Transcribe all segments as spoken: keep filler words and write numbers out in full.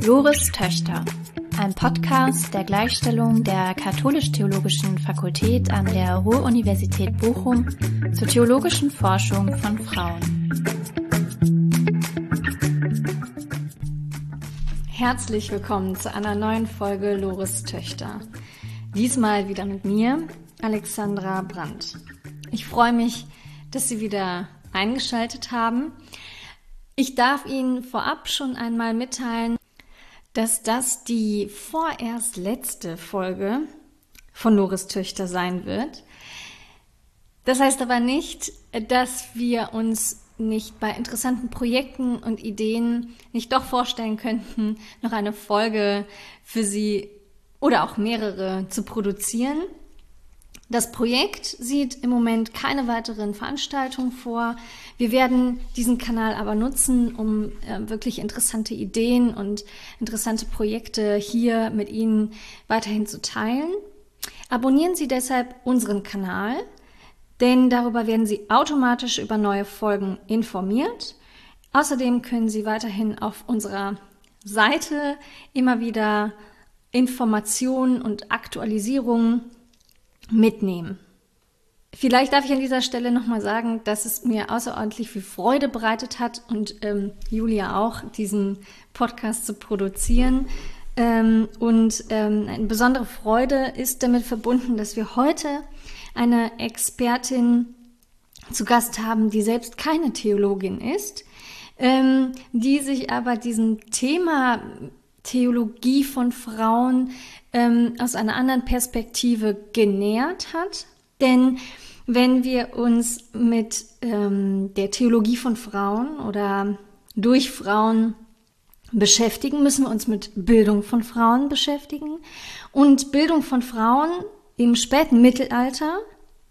Loris Töchter, ein Podcast der Gleichstellung der Katholisch-Theologischen Fakultät an der Ruhr-Universität Bochum zur theologischen Forschung von Frauen. Herzlich willkommen zu einer neuen Folge Loris Töchter. Diesmal wieder mit mir, Alexandra Brandt. Ich freue mich, dass Sie wieder eingeschaltet haben. Ich darf Ihnen vorab schon einmal mitteilen, dass das die vorerst letzte Folge von Loris Töchter sein wird. Das heißt aber nicht, dass wir uns nicht bei interessanten Projekten und Ideen nicht doch vorstellen könnten, noch eine Folge für Sie oder auch mehrere zu produzieren. Das Projekt sieht im Moment keine weiteren Veranstaltungen vor. Wir werden diesen Kanal aber nutzen, um äh, wirklich interessante Ideen und interessante Projekte hier mit Ihnen weiterhin zu teilen. Abonnieren Sie deshalb unseren Kanal, denn darüber werden Sie automatisch über neue Folgen informiert. Außerdem können Sie weiterhin auf unserer Seite immer wieder Informationen und Aktualisierungen mitnehmen. Vielleicht darf ich an dieser Stelle nochmal sagen, dass es mir außerordentlich viel Freude bereitet hat und ähm, Julia auch, diesen Podcast zu produzieren. Ähm, und ähm, eine besondere Freude ist damit verbunden, dass wir heute eine Expertin zu Gast haben, die selbst keine Theologin ist, ähm, die sich aber diesem Thema Theologie von Frauen ähm, aus einer anderen Perspektive genähert hat. Denn wenn wir uns mit ähm, der Theologie von Frauen oder durch Frauen beschäftigen, müssen wir uns mit Bildung von Frauen beschäftigen. Und Bildung von Frauen im späten Mittelalter,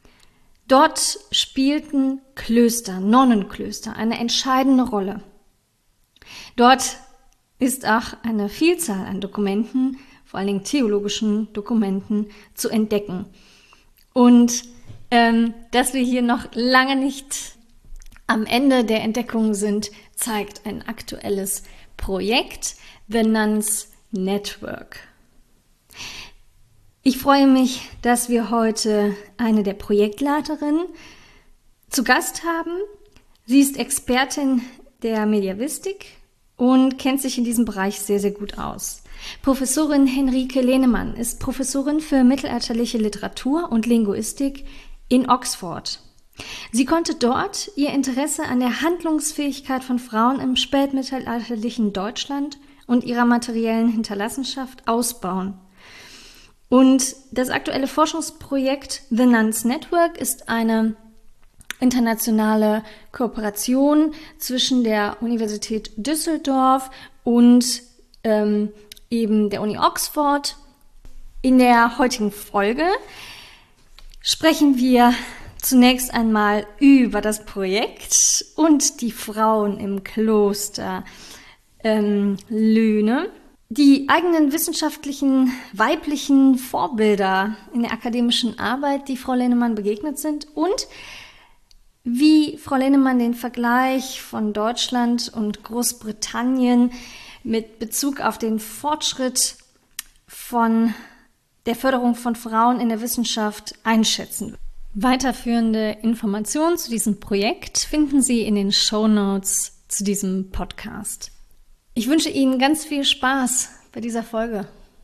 dort spielten Klöster, Nonnenklöster eine entscheidende Rolle. Dort ist auch eine Vielzahl an Dokumenten, vor allen Dingen theologischen Dokumenten, zu entdecken. Und ähm, dass wir hier noch lange nicht am Ende der Entdeckung sind, zeigt ein aktuelles Projekt, The Nuns Network. Ich freue mich, dass wir heute eine der Projektleiterinnen zu Gast haben. Sie ist Expertin der Mediavistik und kennt sich in diesem Bereich sehr, sehr gut aus. Professorin Henrike Lehnemann ist Professorin für mittelalterliche Literatur und Linguistik in Oxford. Sie konnte dort ihr Interesse an der Handlungsfähigkeit von Frauen im spätmittelalterlichen Deutschland und ihrer materiellen Hinterlassenschaft ausbauen. Und das aktuelle Forschungsprojekt The Nuns Network ist eine internationale Kooperation zwischen der Universität Düsseldorf und ähm, eben der Uni Oxford. In der heutigen Folge sprechen wir zunächst einmal über das Projekt und die Frauen im Kloster ähm, Löhne, die eigenen wissenschaftlichen weiblichen Vorbilder in der akademischen Arbeit, die Frau Lehnemann begegnet sind, und wie Frau Lehnemann den Vergleich von Deutschland und Großbritannien mit Bezug auf den Fortschritt von der Förderung von Frauen in der Wissenschaft einschätzen. Weiterführende Informationen zu diesem Projekt finden Sie in den Shownotes zu diesem Podcast. Ich wünsche Ihnen ganz viel Spaß bei dieser Folge.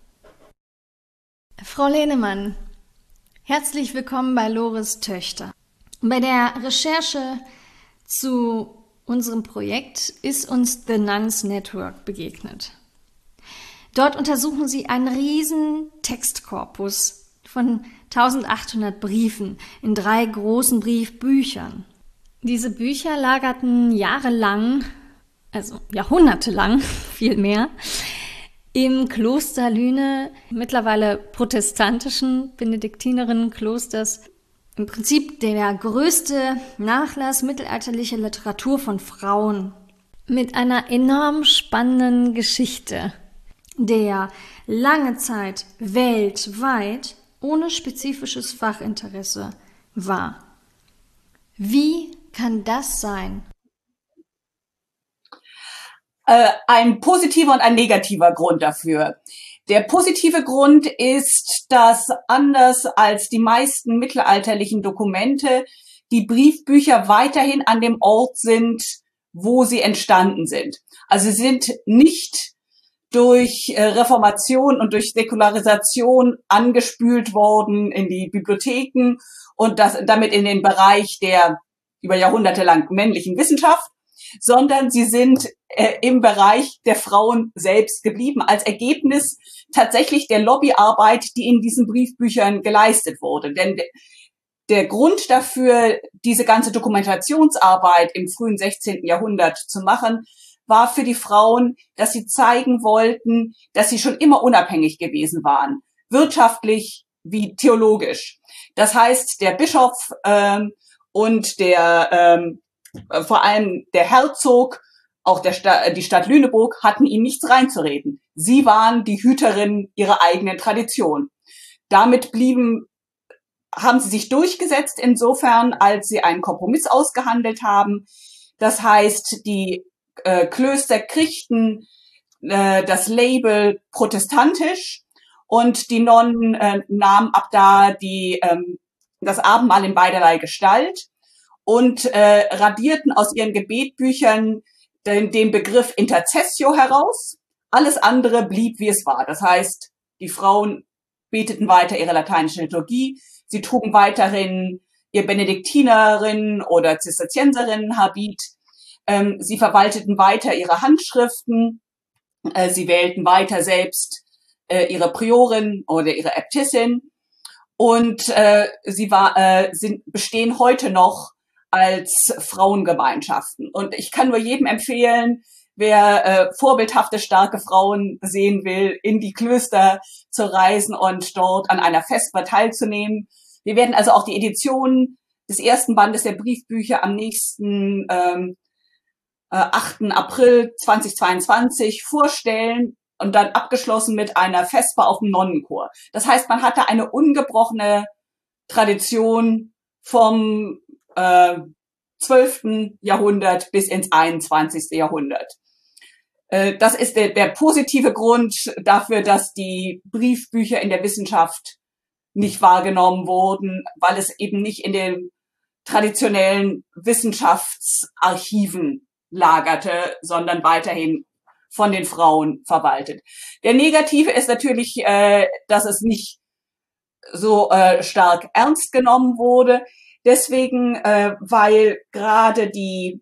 Frau Lehnemann, herzlich willkommen bei Loris Töchter. Bei der Recherche zu unserem Projekt ist uns The Nuns Network begegnet. Dort untersuchen Sie einen riesen Textkorpus von eintausendachthundert Briefen in drei großen Briefbüchern. Diese Bücher lagerten jahrelang, also jahrhundertelang vielmehr, im Kloster Lüne, mittlerweile protestantischen Benediktinerinnenklosters, im Prinzip der größte Nachlass mittelalterlicher Literatur von Frauen mit einer enorm spannenden Geschichte, der lange Zeit weltweit ohne spezifisches Fachinteresse war. Wie kann das sein? Äh, ein positiver und ein negativer Grund dafür. Der positive Grund ist, dass anders als die meisten mittelalterlichen Dokumente die Briefbücher weiterhin an dem Ort sind, wo sie entstanden sind. Also sie sind nicht durch äh, Reformation und durch Säkularisation angespült worden in die Bibliotheken und das, damit in den Bereich der über Jahrhunderte lang männlichen Wissenschaft, sondern sie sind äh, im Bereich der Frauen selbst geblieben, als Ergebnis tatsächlich der Lobbyarbeit, die in diesen Briefbüchern geleistet wurde. Denn der Grund dafür, diese ganze Dokumentationsarbeit im frühen sechzehnten Jahrhundert zu machen, war für die Frauen, dass sie zeigen wollten, dass sie schon immer unabhängig gewesen waren, wirtschaftlich wie theologisch. Das heißt, der Bischof ähm, und der ähm, vor allem der Herzog, auch der Sta- die Stadt Lüneburg, hatten ihnen nichts reinzureden. Sie waren die Hüterin ihrer eigenen Tradition. Damit blieben, haben sie sich durchgesetzt insofern, als sie einen Kompromiss ausgehandelt haben. Das heißt, die äh, Klöster kriegten äh, das Label protestantisch und die Nonnen äh, nahmen ab da die, ähm, das Abendmahl in beiderlei Gestalt und äh, radierten aus ihren Gebetbüchern den, den Begriff Intercessio heraus. Alles andere blieb, wie es war. Das heißt, die Frauen beteten weiter ihre lateinische Liturgie, sie trugen weiterhin ihr Benediktinerinnen- oder Zisterzienserinnen-Habit, ähm, sie verwalteten weiter ihre Handschriften, äh, sie wählten weiter selbst äh, ihre Priorin oder ihre Äbtissin und äh, sie war, äh, sind, bestehen heute noch als Frauengemeinschaften. Und ich kann nur jedem empfehlen, wer äh, vorbildhafte, starke Frauen sehen will, in die Klöster zu reisen und dort an einer Vesper teilzunehmen. Wir werden also auch die Edition des ersten Bandes der Briefbücher am nächsten ähm, äh, achten April zweitausendzweiundzwanzig vorstellen und dann abgeschlossen mit einer Vesper auf dem Nonnenchor. Das heißt, man hatte eine ungebrochene Tradition vom äh, zwölften Jahrhundert bis ins einundzwanzigste Jahrhundert. Äh, das ist der, der positive Grund dafür, dass die Briefbücher in der Wissenschaft nicht wahrgenommen wurden, weil es eben nicht in den traditionellen Wissenschaftsarchiven lagerte, sondern weiterhin von den Frauen verwaltet. Der negative ist natürlich, äh, dass es nicht so äh, stark ernst genommen wurde. Deswegen, äh, weil gerade die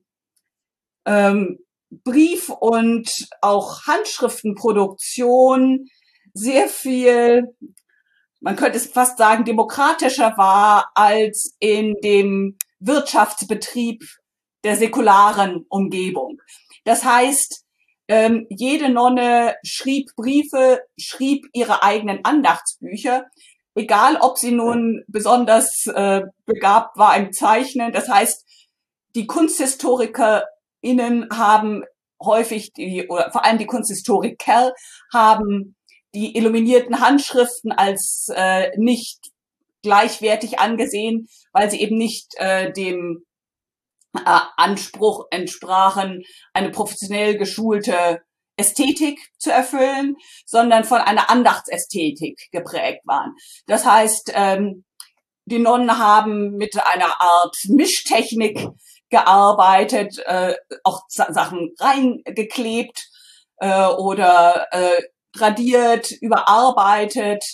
ähm, Brief- und auch Handschriftenproduktion sehr viel, man könnte es fast sagen, demokratischer war als in dem Wirtschaftsbetrieb der säkularen Umgebung. Das heißt, ähm, jede Nonne schrieb Briefe, schrieb ihre eigenen Andachtsbücher, egal ob sie nun besonders äh, begabt war im Zeichnen. Das heißt, die KunsthistorikerInnen haben häufig, die, oder vor allem die Kunsthistoriker, haben die illuminierten Handschriften als äh, nicht gleichwertig angesehen, weil sie eben nicht äh, dem äh, Anspruch entsprachen, eine professionell geschulte Ästhetik zu erfüllen, sondern von einer Andachtsästhetik geprägt waren. Das heißt, ähm, die Nonnen haben mit einer Art Mischtechnik gearbeitet, äh, auch Sachen reingeklebt äh, oder äh, radiert, überarbeitet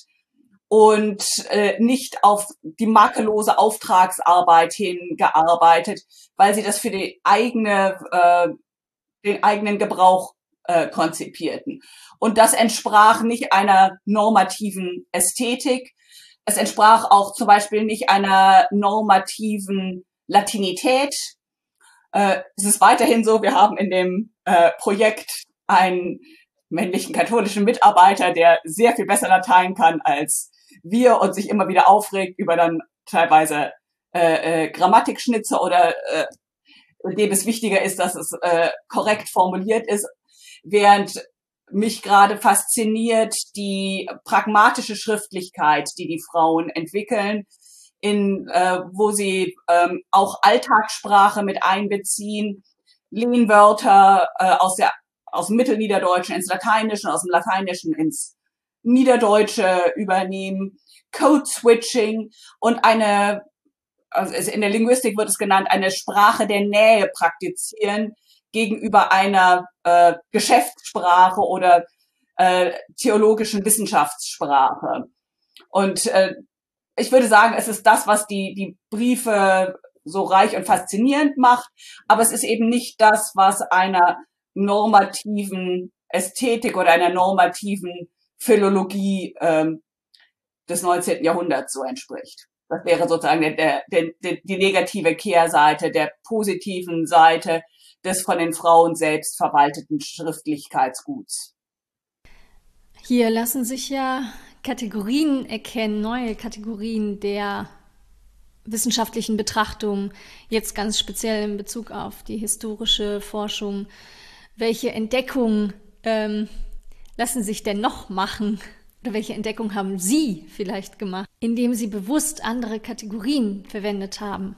und äh, nicht auf die makellose Auftragsarbeit hingearbeitet, weil sie das für die eigene, äh, den eigenen Gebrauch äh, konzipierten. Und das entsprach nicht einer normativen Ästhetik. Es entsprach auch zum Beispiel nicht einer normativen Latinität. Äh, es ist weiterhin so, wir haben in dem äh, Projekt einen männlichen katholischen Mitarbeiter, der sehr viel besser Latein kann als wir und sich immer wieder aufregt über dann teilweise äh, äh, Grammatikschnitzer oder äh, dem es wichtiger ist, dass es äh, korrekt formuliert ist, während mich gerade fasziniert die pragmatische Schriftlichkeit, die die Frauen entwickeln, in äh, wo sie ähm, auch Alltagssprache mit einbeziehen, Lehnwörter äh, aus der aus dem Mittelniederdeutschen ins Lateinische, aus dem Lateinischen ins Niederdeutsche übernehmen, Code-Switching und eine, also in der Linguistik wird es genannt, eine Sprache der Nähe praktizieren gegenüber einer äh, Geschäftssprache oder äh, theologischen Wissenschaftssprache. Und äh, ich würde sagen, es ist das, was die, die Briefe so reich und faszinierend macht, aber es ist eben nicht das, was einer normativen Ästhetik oder einer normativen Philologie ähm, des neunzehnten Jahrhunderts so entspricht. Das wäre sozusagen der, der, der, die negative Kehrseite der positiven Seite des von den Frauen selbst verwalteten Schriftlichkeitsguts. Hier lassen sich ja Kategorien erkennen, neue Kategorien der wissenschaftlichen Betrachtung, jetzt ganz speziell in Bezug auf die historische Forschung. Welche Entdeckungen ähm, lassen sich denn noch machen? Oder welche Entdeckung haben Sie vielleicht gemacht, indem Sie bewusst andere Kategorien verwendet haben?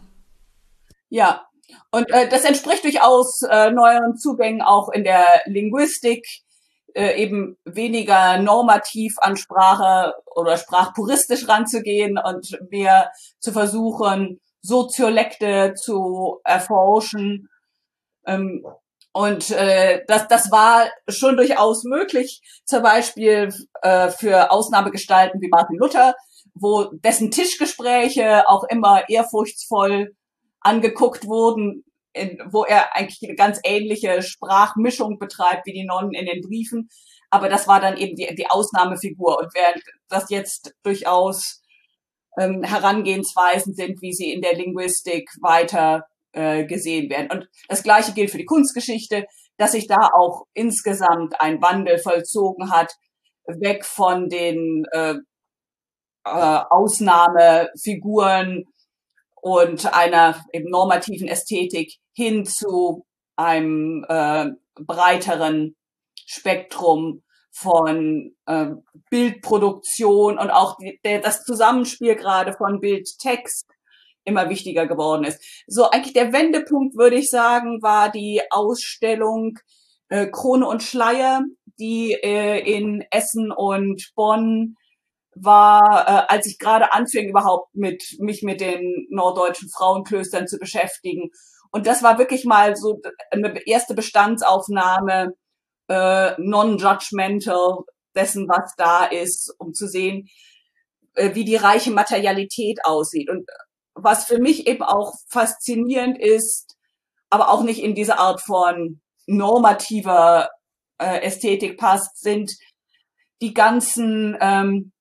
Ja, und äh, das entspricht durchaus äh, neueren Zugängen auch in der Linguistik, äh, eben weniger normativ an Sprache oder sprachpuristisch ranzugehen und mehr zu versuchen, Soziolekte zu erforschen. Ähm, und äh, das, das war schon durchaus möglich, zum Beispiel äh, für Ausnahmegestalten wie Martin Luther, wo dessen Tischgespräche auch immer ehrfurchtsvoll angeguckt wurden, in, wo er eigentlich eine ganz ähnliche Sprachmischung betreibt wie die Nonnen in den Briefen. Aber das war dann eben die, die Ausnahmefigur. Und während das jetzt durchaus ähm, Herangehensweisen sind, wie sie in der Linguistik weiter äh, gesehen werden. Und das Gleiche gilt für die Kunstgeschichte, dass sich da auch insgesamt ein Wandel vollzogen hat, weg von den äh, äh, Ausnahmefiguren und einer eben normativen Ästhetik hin zu einem äh, breiteren Spektrum von äh, Bildproduktion und auch die, der, das Zusammenspiel gerade von Bild-Text immer wichtiger geworden ist. So eigentlich der Wendepunkt, würde ich sagen, war die Ausstellung äh, Krone und Schleier, die äh, in Essen und Bonn war, äh, als ich gerade anfing, überhaupt mit mich mit den norddeutschen Frauenklöstern zu beschäftigen. Und das war wirklich mal so eine erste Bestandsaufnahme, äh, non-judgmental dessen, was da ist, um zu sehen, äh, wie die reiche Materialität aussieht. Und was für mich eben auch faszinierend ist, aber auch nicht in diese Art von normativer äh, Ästhetik passt, sind die ganzen ähm,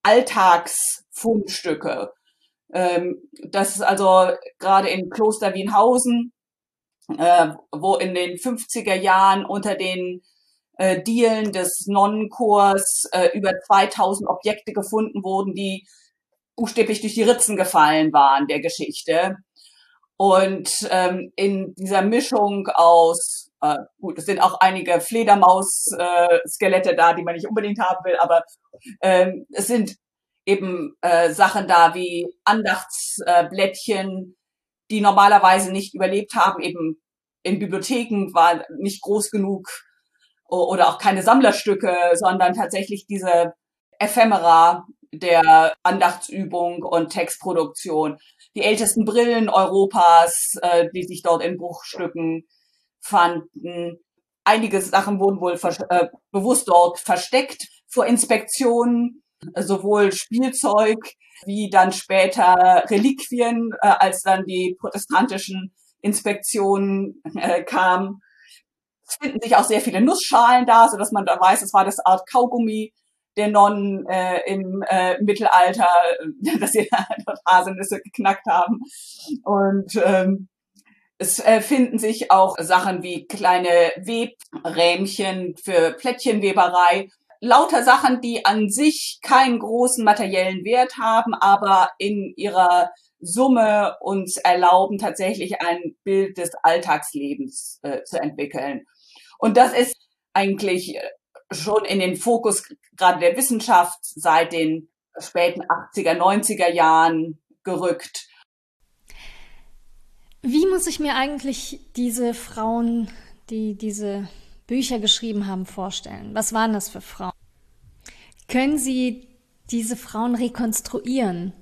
Alltagsfundstücke. Ähm, das ist also gerade in Kloster Wienhausen, äh, wo in den fünfziger Jahren unter den äh, Dielen des Nonnenchors äh, über zweitausend Objekte gefunden wurden, die buchstäblich durch die Ritzen gefallen waren der Geschichte. Und ähm, in dieser Mischung aus, äh, gut, es sind auch einige Fledermaus-Skelette äh, da, die man nicht unbedingt haben will, aber ähm, es sind eben äh, Sachen da wie Andachtsblättchen, die normalerweise nicht überlebt haben, eben in Bibliotheken war nicht groß genug oder auch keine Sammlerstücke, sondern tatsächlich diese Ephemera der Andachtsübung und Textproduktion. Die ältesten Brillen Europas, äh, die sich dort in Bruchstücken fanden. Einige Sachen wurden wohl äh, bewusst dort versteckt vor Inspektionen, sowohl Spielzeug wie dann später Reliquien, äh, als dann die protestantischen Inspektionen äh, kamen. Es finden sich auch sehr viele Nussschalen da, so dass man da weiß, es war das Art Kaugummi der Nonnen äh, im äh, Mittelalter, dass sie dort Haselnüsse geknackt haben. Und ähm, es äh, finden sich auch Sachen wie kleine Webrähmchen für Plättchenweberei. Lauter Sachen, die an sich keinen großen materiellen Wert haben, aber in ihrer Summe uns erlauben, tatsächlich ein Bild des Alltagslebens äh, zu entwickeln. Und das ist eigentlich schon in den Fokus gerade der Wissenschaft seit den späten achtziger, neunziger Jahren gerückt. Wie muss ich mir eigentlich diese Frauen, die diese Bücher geschrieben haben, vorstellen. Was waren das für Frauen? Können Sie diese Frauen rekonstruieren?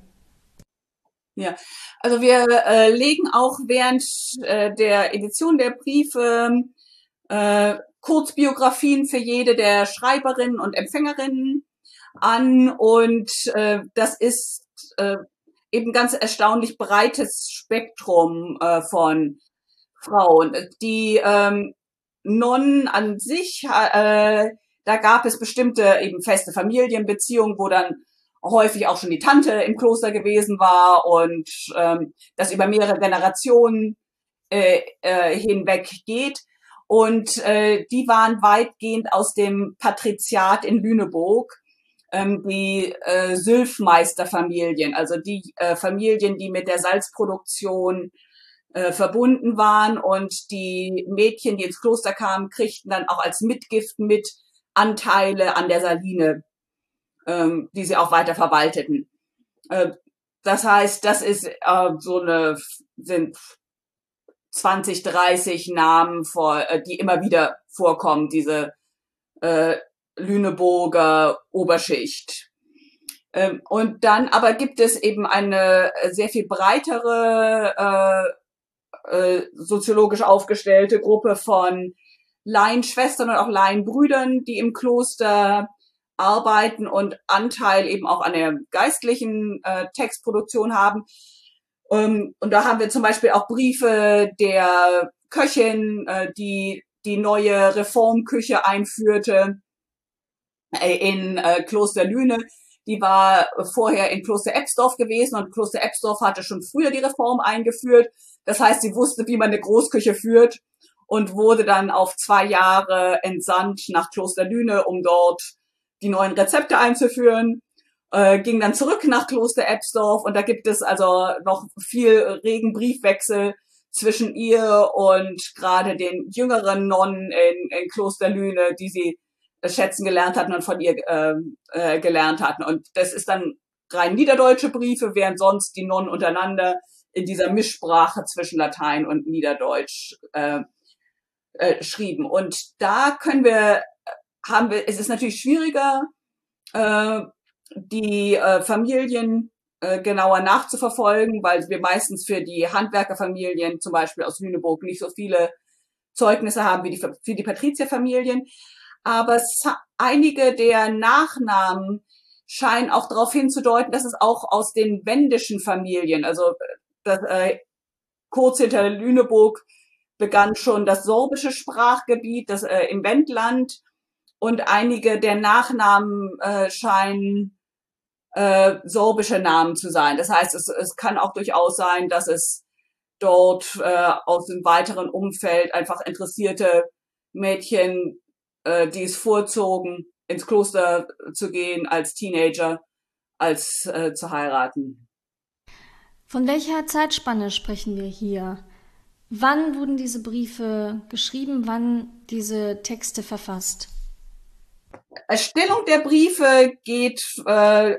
Ja, also wir äh, legen auch während äh, der Edition der Briefe äh, Kurzbiografien für jede der Schreiberinnen und Empfängerinnen an, und äh, das ist äh, eben ganz erstaunlich breites Spektrum äh, von Frauen. Die ähm, Nonnen an sich, äh, da gab es bestimmte eben feste Familienbeziehungen, wo dann häufig auch schon die Tante im Kloster gewesen war und ähm, das über mehrere Generationen äh, äh, hinweg geht. Und äh, die waren weitgehend aus dem Patriziat in Lüneburg, ähm, die äh, Sülfmeisterfamilien, also die äh, Familien, die mit der Salzproduktion äh, verbunden waren, und die Mädchen, die ins Kloster kamen, kriegten dann auch als Mitgift mit Anteile an der Saline, ähm, die sie auch weiter verwalteten. Äh, das heißt, das ist äh, so eine, sind zwanzig, dreißig Namen, vor, äh, die immer wieder vorkommen, diese äh, Lüneburger Oberschicht. Ähm, und dann aber gibt es eben eine sehr viel breitere äh, äh, soziologisch aufgestellte Gruppe von Laienschwestern und auch Laienbrüdern, die im Kloster arbeiten und Anteil eben auch an der geistlichen äh, Textproduktion haben. Ähm, und da haben wir zum Beispiel auch Briefe der Köchin, äh, die die neue Reformküche einführte äh, in äh, Kloster Lüne. Die war vorher in Kloster Ebsdorf gewesen, und Kloster Ebsdorf hatte schon früher die Reform eingeführt. Das heißt, sie wusste, wie man eine Großküche führt, und wurde dann auf zwei Jahre entsandt nach Kloster Lüne, um dort die neuen Rezepte einzuführen. Äh, ging dann zurück nach Kloster Ebsdorf, und da gibt es also noch viel regen Briefwechsel zwischen ihr und gerade den jüngeren Nonnen in, in Kloster Lüne, die sie schätzen gelernt hatten und von ihr äh, äh, gelernt hatten. Und das ist dann rein niederdeutsche Briefe, während sonst die Nonnen untereinander in dieser Mischsprache zwischen Latein und Niederdeutsch äh, äh, schrieben. Und da können wir, haben wir, es ist natürlich schwieriger, äh, die äh, Familien äh, genauer nachzuverfolgen, weil wir meistens für die Handwerkerfamilien, zum Beispiel aus Lüneburg, nicht so viele Zeugnisse haben wie die, für die Patrizierfamilien. Aber es, einige der Nachnamen scheinen auch darauf hinzudeuten, dass es auch aus den wendischen Familien, also das, äh, kurz hinter Lüneburg begann schon das sorbische Sprachgebiet, das äh, im Wendland, und einige der Nachnamen äh, scheinen äh, sorbische Namen zu sein. Das heißt, es, es kann auch durchaus sein, dass es dort äh, aus dem weiteren Umfeld einfach interessierte Mädchen, äh, die es vorzogen, ins Kloster zu gehen als Teenager, als äh, zu heiraten. Von welcher Zeitspanne sprechen wir hier? Wann wurden diese Briefe geschrieben? Wann diese Texte verfasst? Erstellung der Briefe geht äh,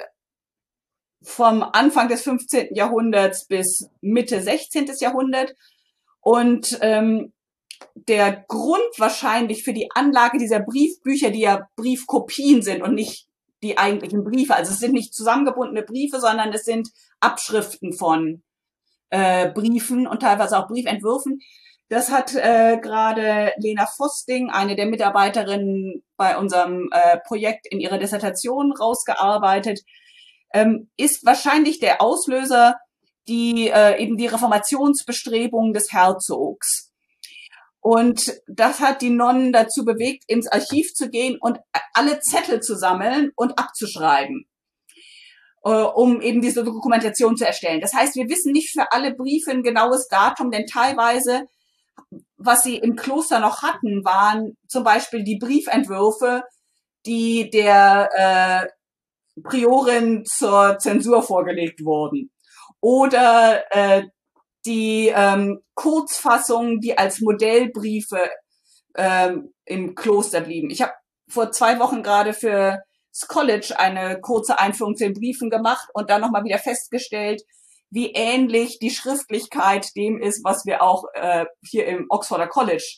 vom Anfang des fünfzehnten Jahrhunderts bis Mitte sechzehnten Jahrhundert. Und ähm, der Grund wahrscheinlich für die Anlage dieser Briefbücher, die ja Briefkopien sind und nicht die eigentlichen Briefe, also es sind nicht zusammengebundene Briefe, sondern es sind Abschriften von äh, Briefen und teilweise auch Briefentwürfen. Das hat äh, gerade Lena Fosting, eine der Mitarbeiterinnen bei unserem äh, Projekt, in ihrer Dissertation rausgearbeitet. Ähm, ist wahrscheinlich der Auslöser die äh, eben die Reformationsbestrebungen des Herzogs. Und das hat die Nonnen dazu bewegt, ins Archiv zu gehen und alle Zettel zu sammeln und abzuschreiben, äh, um eben diese Dokumentation zu erstellen. Das heißt, wir wissen nicht für alle Briefe ein genaues Datum, denn teilweise, was sie im Kloster noch hatten, waren zum Beispiel die Briefentwürfe, die der äh, Priorin zur Zensur vorgelegt wurden. Oder äh, die ähm, Kurzfassungen, die als Modellbriefe ähm, im Kloster blieben. Ich habe vor zwei Wochen gerade für das College eine kurze Einführung zu den Briefen gemacht und dann nochmal wieder festgestellt, wie ähnlich die Schriftlichkeit dem ist, was wir auch äh, hier im Oxforder College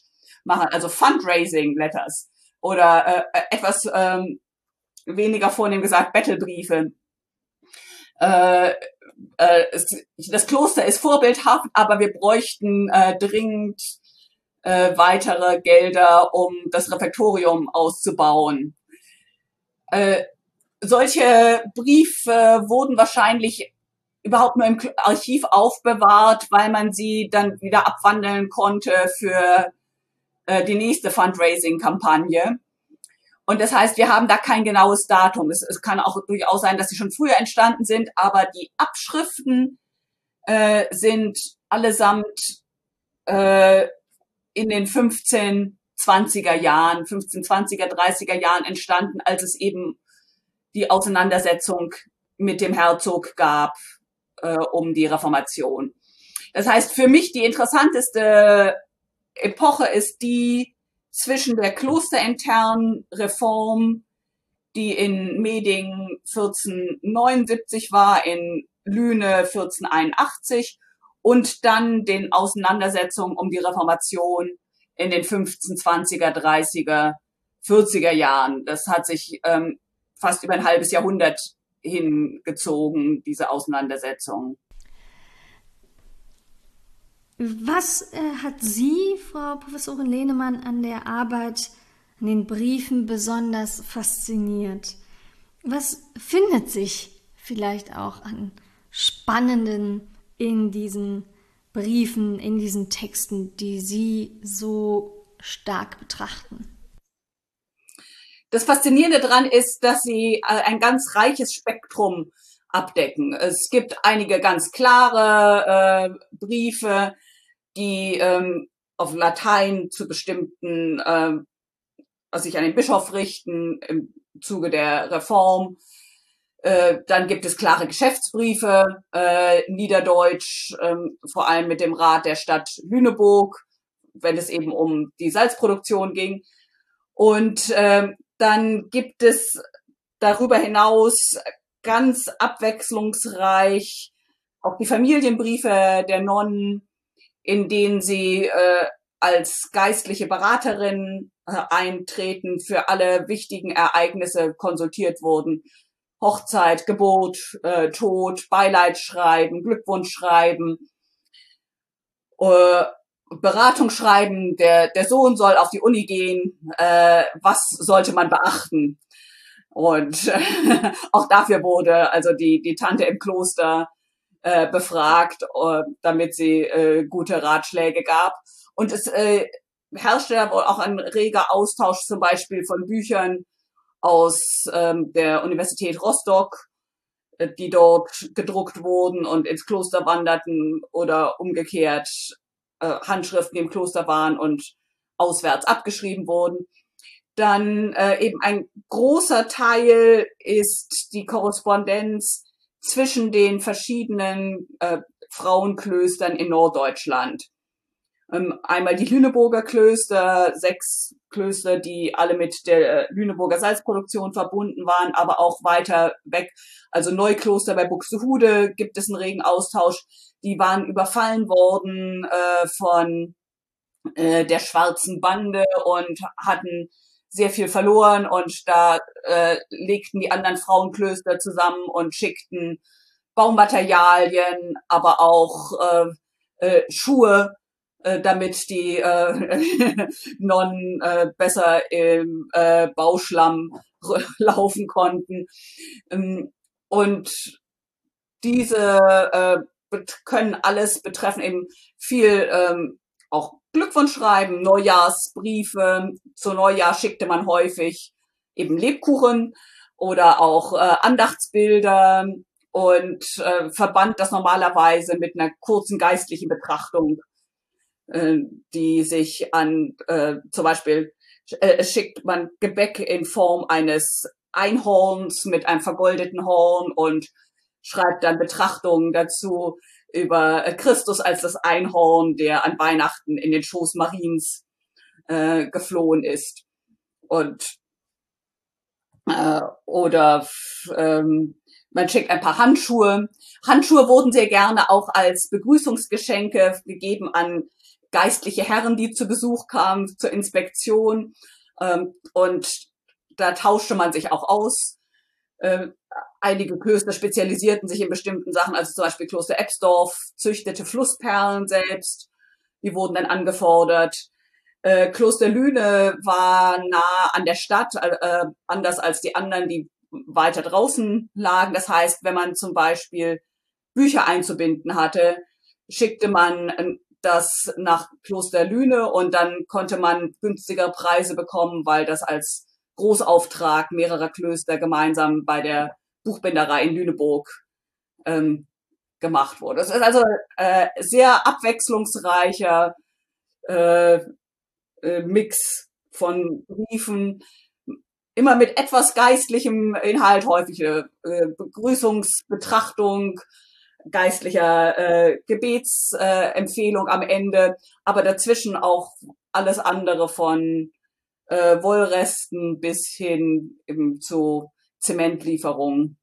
machen, also Fundraising Letters oder äh, etwas ähm, weniger vornehm gesagt Bettelbriefe. Äh, äh, es, das Kloster ist vorbildhaft, aber wir bräuchten äh, dringend äh, weitere Gelder, um das Refektorium auszubauen. Äh, solche Briefe wurden wahrscheinlich überhaupt nur im Archiv aufbewahrt, weil man sie dann wieder abwandeln konnte für äh, die nächste Fundraising-Kampagne. Und das heißt, wir haben da kein genaues Datum. Es, es kann auch durchaus sein, dass sie schon früher entstanden sind, aber die Abschriften äh, sind allesamt äh, in den fünfzehn zwanziger Jahren, fünfzehn zwanziger, dreißiger Jahren entstanden, als es eben die Auseinandersetzung mit dem Herzog gab äh, um die Reformation. Das heißt, für mich die interessanteste Epoche ist die zwischen der klosterinternen Reform, die in Meding vierzehnhundertneunundsiebzig war, in Lüne vierzehnhunderteinundachtzig und dann den Auseinandersetzungen um die Reformation in den fünfzehn zwanziger, dreißiger, vierziger Jahren. Das hat sich ähm, fast über ein halbes Jahrhundert hingezogen, diese Auseinandersetzung. Was äh, hat Sie, Frau Professorin Lehnemann, an der Arbeit, an den Briefen besonders fasziniert? Was findet sich vielleicht auch an Spannenden in diesen Briefen, in diesen Texten, die Sie so stark betrachten? Das Faszinierende daran ist, dass sie ein ganz reiches Spektrum abdecken. Es gibt einige ganz klare äh, Briefe, die ähm, auf Latein zu bestimmten, äh, also sich an den Bischof richten im Zuge der Reform. Äh, dann gibt es klare Geschäftsbriefe, äh, Niederdeutsch, äh, vor allem mit dem Rat der Stadt Lüneburg, wenn es eben um die Salzproduktion ging. Und äh, dann gibt es darüber hinaus ganz abwechslungsreich auch die Familienbriefe der Nonnen, in denen sie äh, als geistliche Beraterin äh, eintreten, für alle wichtigen Ereignisse konsultiert wurden. Hochzeit, Geburt, äh, Tod, Beileidsschreiben, Glückwunschschreiben, äh, Beratungsschreiben, der, der Sohn soll auf die Uni gehen, äh, was sollte man beachten? Und äh, auch dafür wurde also die, die Tante im Kloster äh, befragt, äh, damit sie äh, gute Ratschläge gab. Und es äh, herrschte wohl auch ein reger Austausch zum Beispiel von Büchern aus ähm, der Universität Rostock, äh, die dort gedruckt wurden und ins Kloster wanderten oder umgekehrt äh, Handschriften, die im Kloster waren und auswärts abgeschrieben wurden. Dann äh, eben ein großer Teil ist die Korrespondenz zwischen den verschiedenen äh, Frauenklöstern in Norddeutschland. Ähm, einmal die Lüneburger Klöster, sechs Klöster, die alle mit der Lüneburger Salzproduktion verbunden waren, aber auch weiter weg. Also Neukloster bei Buxtehude gibt es einen regen Austausch. Die waren überfallen worden äh, von äh, der Schwarzen Bande und hatten sehr viel verloren, und da äh, legten die anderen Frauenklöster zusammen und schickten Baumaterialien, aber auch äh, äh, Schuhe, äh, damit die äh, Nonnen äh, besser im äh, Bauschlamm laufen konnten. Und diese äh, können alles betreffen, eben viel ähm, auch Glückwunschschreiben, Neujahrsbriefe. Zu Neujahr schickte man häufig eben Lebkuchen oder auch äh, Andachtsbilder und äh, verband das normalerweise mit einer kurzen geistlichen Betrachtung, äh, die sich an äh, zum Beispiel äh, schickt man Gebäck in Form eines Einhorns mit einem vergoldeten Horn und schreibt dann Betrachtungen dazu über Christus als das Einhorn, der an Weihnachten in den Schoß Mariens äh, geflohen ist. Und äh, oder ähm, man schickt ein paar Handschuhe. Handschuhe wurden sehr gerne auch als Begrüßungsgeschenke gegeben an geistliche Herren, die zu Besuch kamen, zur Inspektion. Ähm, und da tauschte man sich auch aus. Äh, einige Klöster spezialisierten sich in bestimmten Sachen, also zum Beispiel Kloster Ebsdorf züchtete Flussperlen selbst. Die wurden dann angefordert. Äh, Kloster Lüne war nah an der Stadt, äh, anders als die anderen, die weiter draußen lagen. Das heißt, wenn man zum Beispiel Bücher einzubinden hatte, schickte man das nach Kloster Lüne und dann konnte man günstigere Preise bekommen, weil das als Großauftrag mehrerer Klöster gemeinsam bei der Buchbinderei in Lüneburg ähm, gemacht wurde. Es ist also äh, sehr abwechslungsreicher äh, äh, Mix von Briefen, immer mit etwas geistlichem Inhalt, häufige äh, Begrüßungsbetrachtung, geistlicher äh, Gebetsempfehlung äh, am Ende, aber dazwischen auch alles andere von äh, Wollresten bis hin eben zu Zementlieferungen.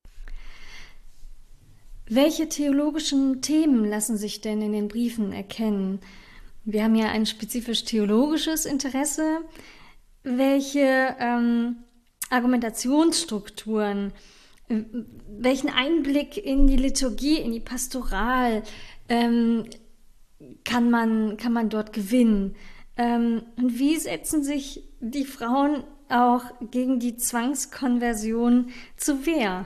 Welche theologischen Themen lassen sich denn in den Briefen erkennen? Wir haben ja ein spezifisch theologisches Interesse. Welche ähm, Argumentationsstrukturen, äh, welchen Einblick in die Liturgie, in die Pastoral ähm, kann man, kann man dort gewinnen? Ähm, und wie setzen sich die Frauen auch gegen die Zwangskonversion zur Wehr?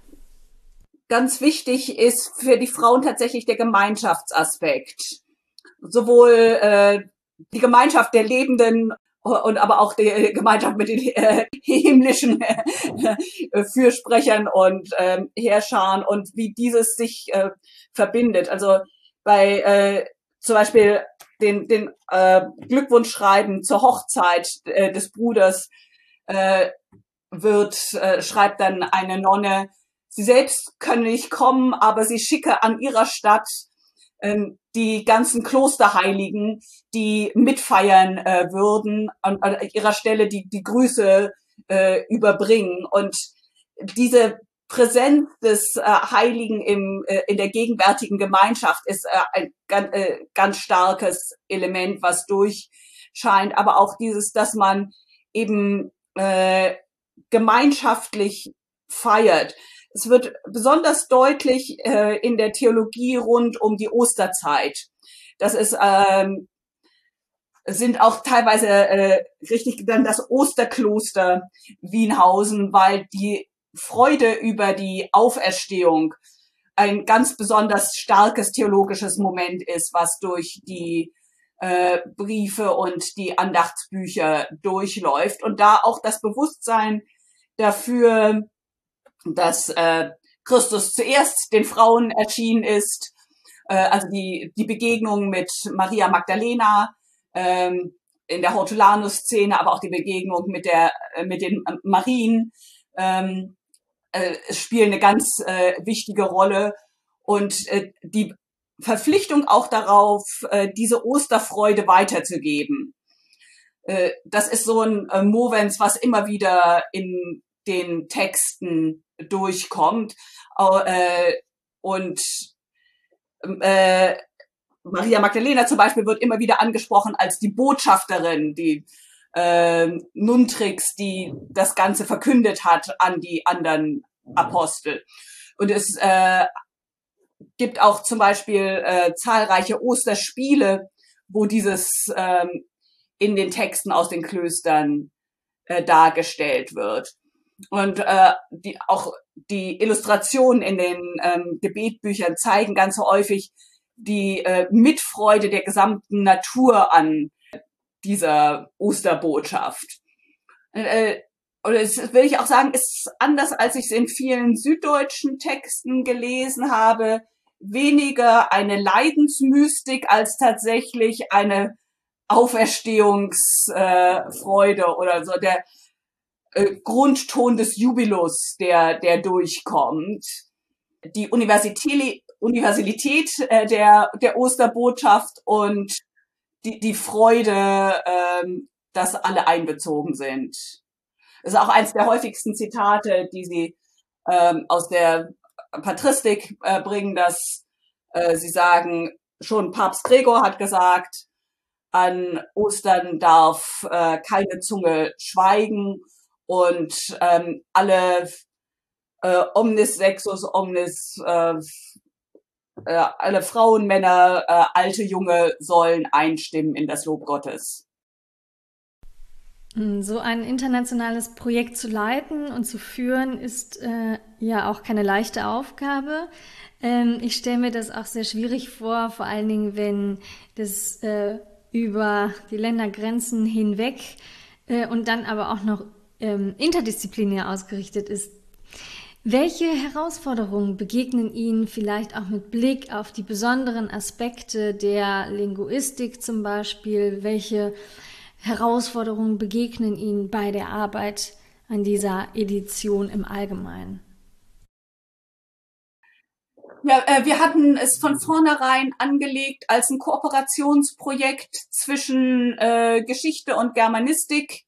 Ganz wichtig ist für die Frauen tatsächlich der Gemeinschaftsaspekt. Sowohl äh, die Gemeinschaft der Lebenden und aber auch die Gemeinschaft mit den äh, himmlischen äh, Fürsprechern und äh, Herrschern und wie dieses sich äh, verbindet. Also bei äh, zum Beispiel den, den äh, Glückwunschschreiben zur Hochzeit äh, des Bruders äh, wird, äh, schreibt dann eine Nonne, sie selbst könne nicht kommen, aber sie schicke an ihrer Stadt ähm, die ganzen Klosterheiligen, die mitfeiern äh, würden, an, an ihrer Stelle die, die Grüße äh, überbringen. Und diese Präsenz des äh, Heiligen im, äh, in der gegenwärtigen Gemeinschaft ist äh, ein ganz, äh, ganz starkes Element, was durchscheint. Aber auch dieses, dass man eben äh, gemeinschaftlich feiert. Es wird besonders deutlich äh, in der Theologie rund um die Osterzeit. Das ist ähm, sind auch teilweise äh, richtig dann das Osterkloster Wienhausen, weil die Freude über die Auferstehung ein ganz besonders starkes theologisches Moment ist, was durch die äh, Briefe und die Andachtsbücher durchläuft und da auch das Bewusstsein dafür, dass äh, Christus zuerst den Frauen erschienen ist, äh, also die die Begegnung mit Maria Magdalena ähm, in der Hortulanus-Szene, aber auch die Begegnung mit der äh, mit den Marien ähm, äh, spielen eine ganz äh, wichtige Rolle und äh, die Verpflichtung auch darauf, äh, diese Osterfreude weiterzugeben. Äh, das ist so ein äh, Movens, was immer wieder in den Texten durchkommt. Äh, und äh, Maria Magdalena zum Beispiel wird immer wieder angesprochen als die Botschafterin, die äh, Nuntrix, die das Ganze verkündet hat an die anderen Apostel. Und es äh, gibt auch zum Beispiel äh, zahlreiche Osterspiele, wo dieses äh, in den Texten aus den Klöstern äh, dargestellt wird. Und äh, die, auch die Illustrationen in den ähm, Gebetbüchern zeigen ganz häufig die äh, Mitfreude der gesamten Natur an dieser Osterbotschaft. Äh, und das will ich auch sagen, ist anders, als ich es in vielen süddeutschen Texten gelesen habe, weniger eine Leidensmystik als tatsächlich eine Auferstehungsfreude äh, oder so. Der äh, Grundton des Jubilus, der, der durchkommt. Die Universität, Universalität äh, der, der Osterbotschaft und die, die Freude, ähm, dass alle einbezogen sind. Das ist auch eines der häufigsten Zitate, die sie ähm, aus der Patristik äh, bringen, dass äh, sie sagen, schon Papst Gregor hat gesagt, an Ostern darf äh, keine Zunge schweigen und ähm, alle äh, omnis sexus, omnis, äh, äh, alle Frauen, Männer, äh, alte, junge sollen einstimmen in das Lob Gottes. So ein internationales Projekt zu leiten und zu führen, ist äh, ja auch keine leichte Aufgabe. Ähm, ich stelle mir das auch sehr schwierig vor, vor allen Dingen, wenn das äh, über die Ländergrenzen hinweg äh, und dann aber auch noch ähm, interdisziplinär ausgerichtet ist. Welche Herausforderungen begegnen Ihnen vielleicht auch mit Blick auf die besonderen Aspekte der Linguistik zum Beispiel? Welche Herausforderungen begegnen Ihnen bei der Arbeit an dieser Edition im Allgemeinen? Ja, äh, wir hatten es von vornherein angelegt als ein Kooperationsprojekt zwischen äh, Geschichte und Germanistik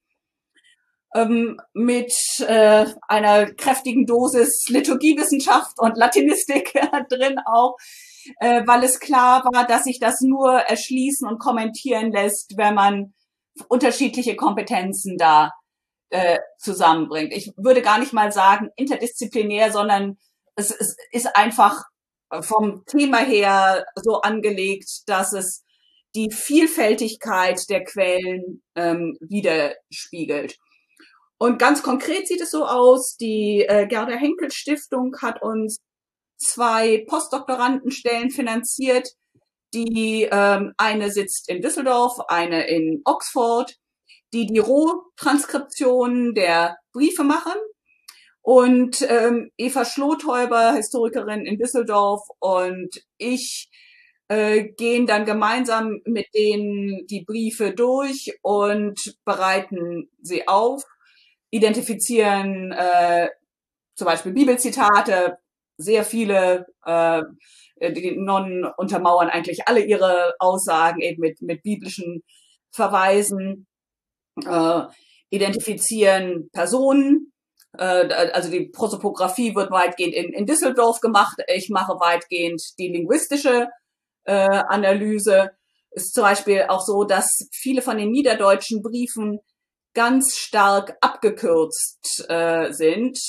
ähm, mit äh, einer kräftigen Dosis Liturgiewissenschaft und Latinistik drin auch, äh, weil es klar war, dass sich das nur erschließen und kommentieren lässt, wenn man unterschiedliche Kompetenzen da äh, zusammenbringt. Ich würde gar nicht mal sagen interdisziplinär, sondern es, es ist einfach vom Thema her so angelegt, dass es die Vielfältigkeit der Quellen ähm, widerspiegelt. Und ganz konkret sieht es so aus, die äh, Gerda Henkel Stiftung hat uns zwei Postdoktorandenstellen finanziert. Die ähm, eine sitzt in Düsseldorf, eine in Oxford, die die Rohtranskriptionen der Briefe machen. Und ähm, Eva Schlothäuber, Historikerin in Düsseldorf, und ich äh, gehen dann gemeinsam mit denen die Briefe durch und bereiten sie auf, identifizieren äh, zum Beispiel Bibelzitate, sehr viele, äh, die Nonnen untermauern eigentlich alle ihre Aussagen eben mit, mit biblischen Verweisen, äh, identifizieren Personen, äh, also die Prosopographie wird weitgehend in, in Düsseldorf gemacht, ich mache weitgehend die linguistische äh, Analyse. Ist zum Beispiel auch so, dass viele von den niederdeutschen Briefen ganz stark abgekürzt äh, sind,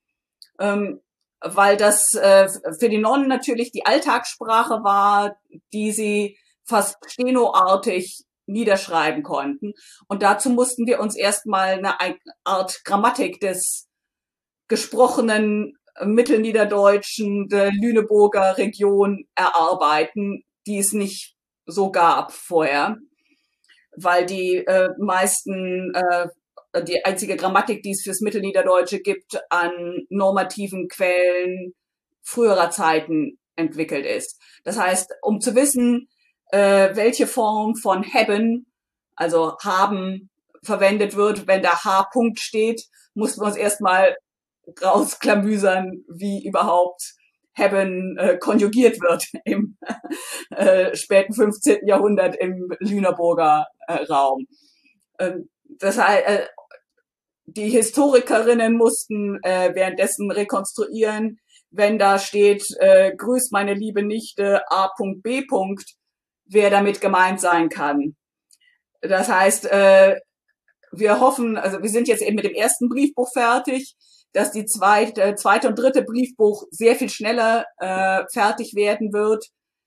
ähm, weil das äh, für die Nonnen natürlich die Alltagssprache war, die sie fast stenoartig niederschreiben konnten. Und dazu mussten wir uns erstmal eine Art Grammatik des gesprochenen Mittelniederdeutschen der Lüneburger Region erarbeiten, die es nicht so gab vorher, weil die äh, meisten äh, die einzige Grammatik, die es fürs Mittelniederdeutsche gibt, an normativen Quellen früherer Zeiten entwickelt ist. Das heißt, um zu wissen, äh, welche Form von haben, also haben, verwendet wird, wenn da H-Punkt steht, mussten wir uns erstmal rausklamüsern, wie überhaupt haben äh, konjugiert wird im äh, späten fünfzehnten Jahrhundert im Lüneburger äh, Raum. Ähm, das heißt, äh, die Historikerinnen mussten äh, währenddessen rekonstruieren, wenn da steht, äh, grüßt meine liebe Nichte A.B. wer damit gemeint sein kann. Das heißt, äh, wir hoffen, also wir sind jetzt eben mit dem ersten Briefbuch fertig, dass die zweite, zweite und dritte Briefbuch sehr viel schneller äh, fertig werden wird,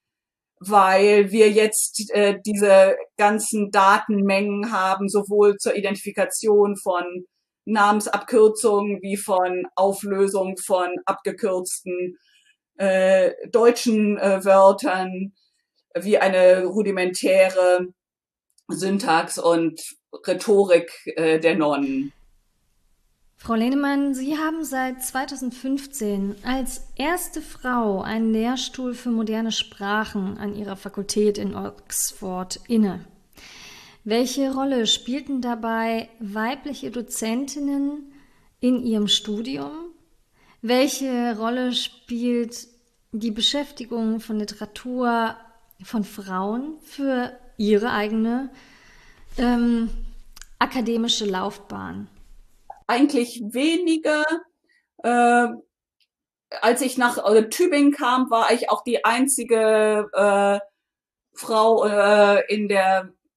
weil wir jetzt äh, diese ganzen Datenmengen haben, sowohl zur Identifikation von Namensabkürzungen wie von Auflösung von abgekürzten äh, deutschen äh, Wörtern, wie eine rudimentäre Syntax und Rhetorik äh, der Nonnen. Frau Lehnemann, Sie haben seit zweitausendfünfzehn als erste Frau einen Lehrstuhl für moderne Sprachen an Ihrer Fakultät in Oxford inne. Welche Rolle spielten dabei weibliche Dozentinnen in Ihrem Studium? Welche Rolle spielt die Beschäftigung von Literatur von Frauen für Ihre eigene ähm, akademische Laufbahn? Eigentlich weniger. Äh, als ich nach äh, Tübingen kam, war ich auch die einzige äh, Frau äh, in der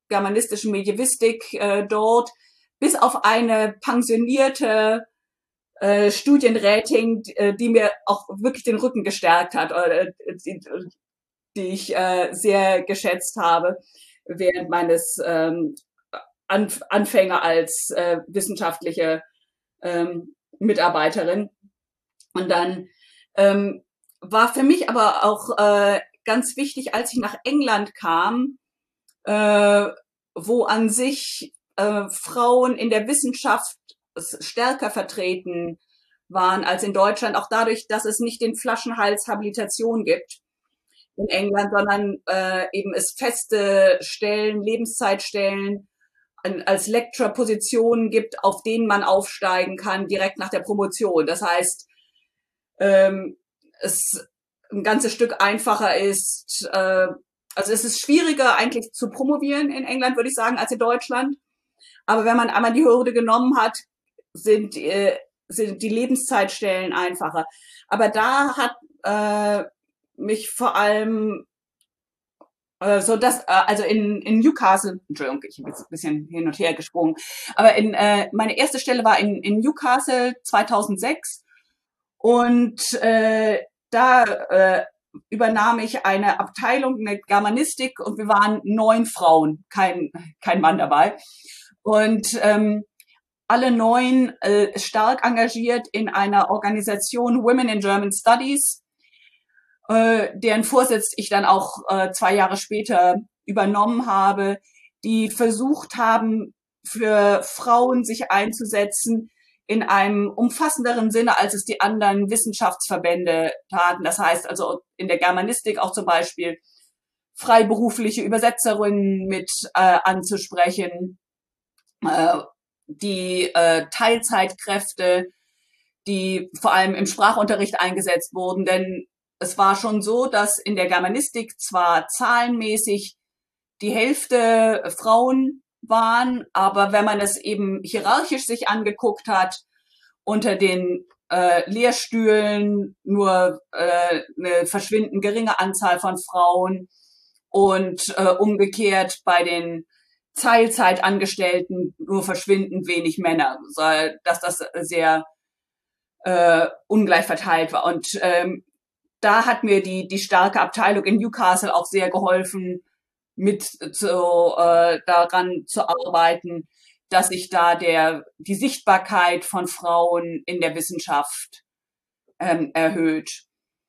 germanistischen Medievistik äh, dort, bis auf eine pensionierte äh, Studienrätin, die, die mir auch wirklich den Rücken gestärkt hat, äh, die, die ich äh, sehr geschätzt habe während meines ähm, Anf Anfänge als äh, wissenschaftliche ähm, Mitarbeiterin. Und dann ähm, war für mich aber auch äh, ganz wichtig, als ich nach England kam, äh, wo an sich äh, Frauen in der Wissenschaft stärker vertreten waren als in Deutschland, auch dadurch, dass es nicht den Flaschenhals Habilitation gibt in England, sondern äh, eben es feste Stellen, Lebenszeitstellen an, als Lecturer-Positionen gibt, auf denen man aufsteigen kann direkt nach der Promotion. Das heißt, ähm, es ein ganzes Stück einfacher ist, äh, also es ist schwieriger eigentlich zu promovieren in England, würde ich sagen, als in Deutschland. Aber wenn man einmal die Hürde genommen hat, sind, äh, sind die Lebenszeitstellen einfacher. Aber da hat äh, mich vor allem äh, so das, äh, also in, in Newcastle, Entschuldigung, ich bin jetzt ein bisschen hin und her gesprungen, aber in äh, meine erste Stelle war in, in Newcastle zweitausendsechs und äh, da äh, übernahm ich eine Abteilung, eine Germanistik und wir waren neun Frauen, kein, kein Mann dabei. Und ähm, alle neun äh, stark engagiert in einer Organisation Women in German Studies, äh, deren Vorsitz ich dann auch äh, zwei Jahre später übernommen habe, die versucht haben, für Frauen sich einzusetzen in einem umfassenderen Sinne, als es die anderen Wissenschaftsverbände taten. Das heißt also in der Germanistik auch zum Beispiel freiberufliche Übersetzerinnen mit äh, anzusprechen, äh, die äh, Teilzeitkräfte, die vor allem im Sprachunterricht eingesetzt wurden. Denn es war schon so, dass in der Germanistik zwar zahlenmäßig die Hälfte Frauen waren, aber wenn man es eben hierarchisch sich angeguckt hat, unter den äh, Lehrstühlen nur äh, eine verschwindend geringe Anzahl von Frauen und äh, umgekehrt bei den Teilzeitangestellten nur verschwindend wenig Männer, dass das sehr äh, ungleich verteilt war. Und ähm, da hat mir die die starke Abteilung in Newcastle auch sehr geholfen, mit zu, äh, daran zu arbeiten, dass sich da der die Sichtbarkeit von Frauen in der Wissenschaft ähm, erhöht.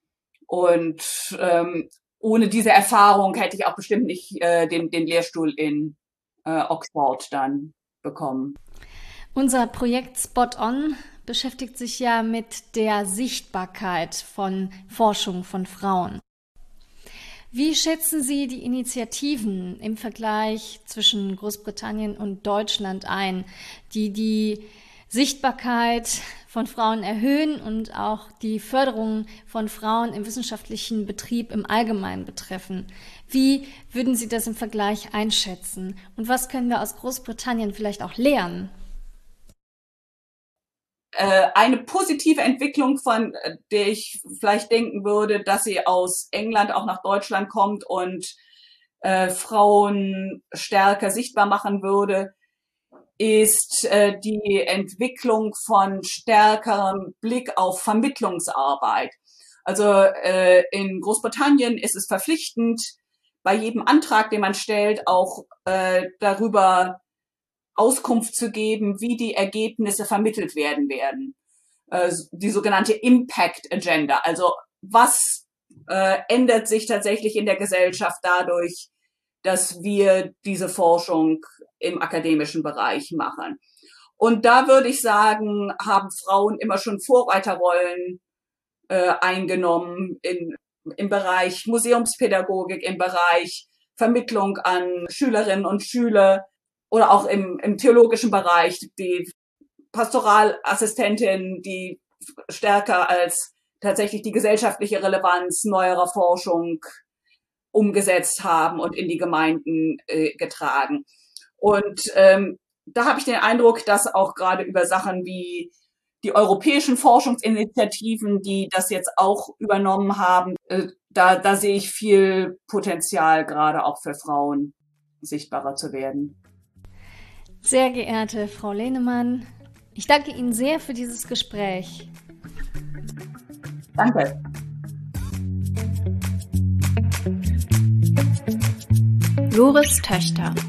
Und ähm, ohne diese Erfahrung hätte ich auch bestimmt nicht äh, den, den Lehrstuhl in äh, Oxford dann bekommen. Unser Projekt Spot On beschäftigt sich ja mit der Sichtbarkeit von Forschung von Frauen. Wie schätzen Sie die Initiativen im Vergleich zwischen Großbritannien und Deutschland ein, die die Sichtbarkeit von Frauen erhöhen und auch die Förderung von Frauen im wissenschaftlichen Betrieb im Allgemeinen betreffen? Wie würden Sie das im Vergleich einschätzen? Und was können wir aus Großbritannien vielleicht auch lernen? Eine positive Entwicklung, von der ich vielleicht denken würde, dass sie aus England auch nach Deutschland kommt und äh, Frauen stärker sichtbar machen würde, ist äh, die Entwicklung von stärkerem Blick auf Vermittlungsarbeit. Also äh, in Großbritannien ist es verpflichtend, bei jedem Antrag, den man stellt, auch äh, darüber Auskunft zu geben, wie die Ergebnisse vermittelt werden werden. Äh, die sogenannte Impact Agenda. Also was äh, ändert sich tatsächlich in der Gesellschaft dadurch, dass wir diese Forschung im akademischen Bereich machen. Und da würde ich sagen, haben Frauen immer schon Vorreiterrollen äh, eingenommen in, im Bereich Museumspädagogik, im Bereich Vermittlung an Schülerinnen und Schüler, oder auch im, im theologischen Bereich, die Pastoralassistentin, die stärker als tatsächlich die gesellschaftliche Relevanz neuerer Forschung umgesetzt haben und in die Gemeinden äh, getragen. Und ähm, da habe ich den Eindruck, dass auch gerade über Sachen wie die europäischen Forschungsinitiativen, die das jetzt auch übernommen haben, äh, da, da sehe ich viel Potenzial gerade auch für Frauen. sichtbarer zu werden. Sehr geehrte Frau Lehnemann, ich danke Ihnen sehr für dieses Gespräch. Danke. Lores Töchter.